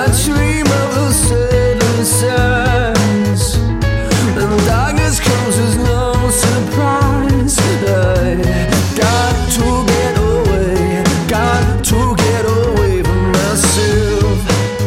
dream of the certain signs, and darkness comes as no surprise. I got to get away, got to get away from myself.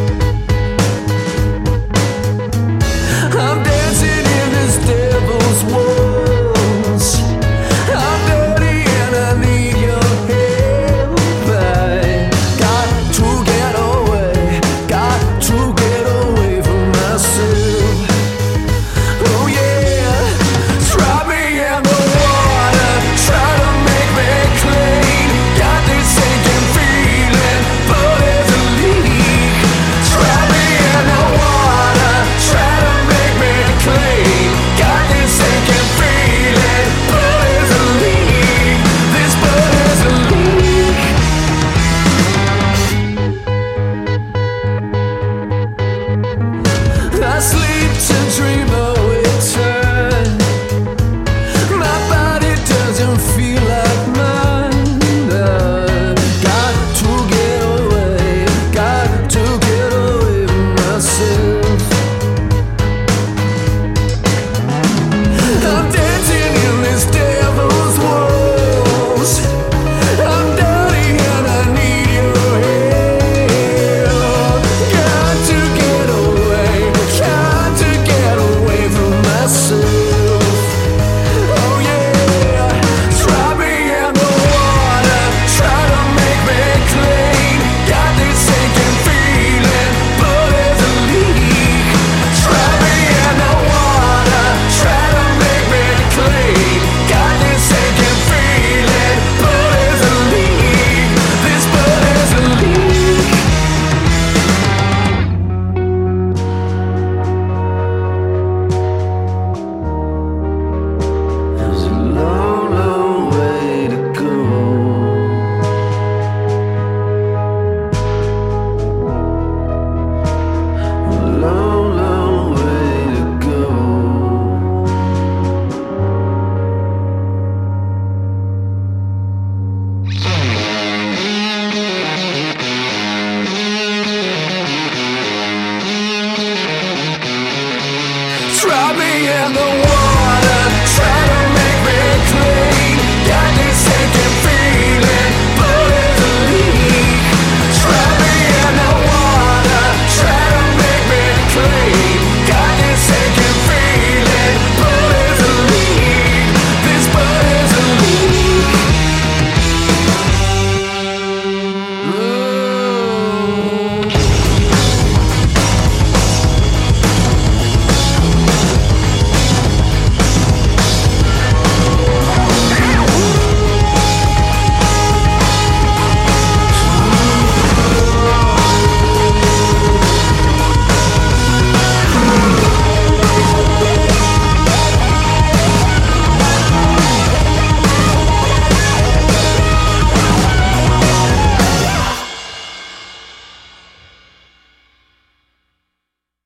I'm dancing in this devil's walls. I'm dirty and I need your help. I got to get away, got to get away from myself. Oh yeah, drop me in the water, try to make me clean. Got this sinking feeling, but there's a leak. Drop me in the water, try to make me clean. Got this sinking feeling, but there's a leak. This but there's a leak. I sleep to dream of return. My body doesn't feel like mine. Got to get away, got to get away from myself. I'm dancing in this devil's walls. I'm dirty and I need your help. Got to get away, got to get away from myself. Oh yeah, drop me in the water, try to make me clean. Got this sinking feeling, but there's a leak. Drop me in the water, try to make me clean. Got this sinking feeling, but there's a leak. This but there's a leak. There's a long, long way to go. A long, long way to go. Drop me in the water.